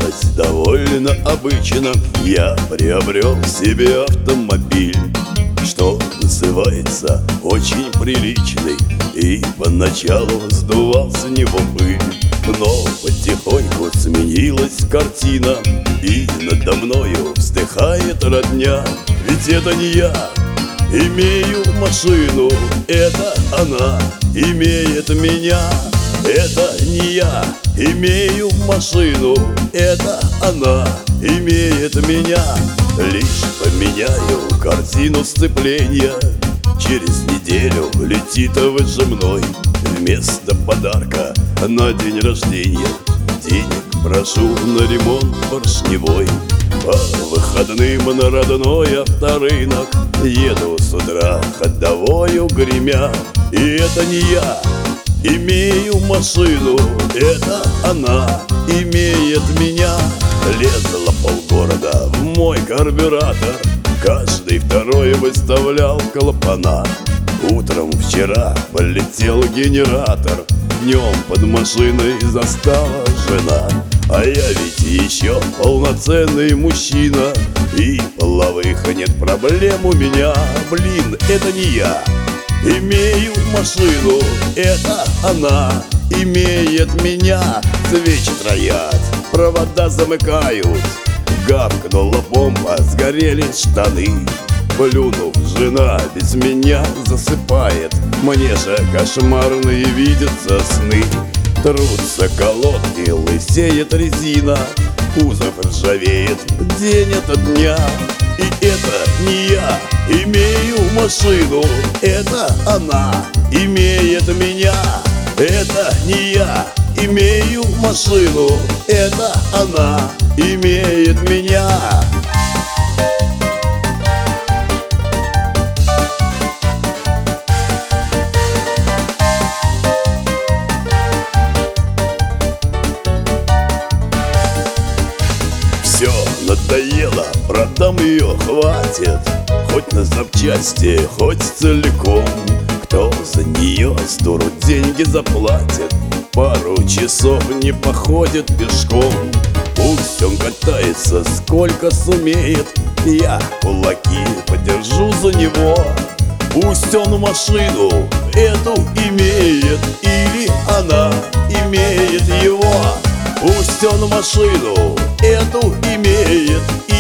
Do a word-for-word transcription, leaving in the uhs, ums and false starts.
оказалось довольно обычно. Я приобрел себе автомобиль, что называется очень приличный, и поначалу сдувал с него пыль. Но потихоньку сменилась картина, и надо мною вздыхает родня. Ведь это не я имею машину, это она имеет меня. Это не я имею машину, это она имеет меня. Лишь поменяю картину сцепления, через неделю летит выжимной. Вместо подарка на день рождения денег прошу на ремонт поршневой. По выходным на родной авторынок еду с утра ходовою гремя. И это не я имею машину, это она имеет меня. Лезла полгорода в мой карбюратор, каждый второй выставлял клапана. Утром вчера полетел генератор, днем под машиной застала жена. А я ведь еще полноценный мужчина, и половых нет проблем у меня. Блин, это не я имею машину, это она имеет меня. Свечи троят, провода замыкают, гавкнула бомба, сгорели штаны. Плюнув, жена без меня засыпает, мне же кошмарные видятся сны. Трутся колодки, лысеет резина, кузов ржавеет день ото дня. И это не я имею машину, это она имеет меня. Это не я имею машину, это она имеет меня. Все надоело, продам ее, хватит. Хоть на запчасти, хоть целиком. Кто за нее сдуру деньги заплатит, пару часов не походит пешком. Пусть он катается сколько сумеет, я кулаки подержу за него. Пусть он машину эту имеет, или она имеет его. Пусть он машину эту имеет,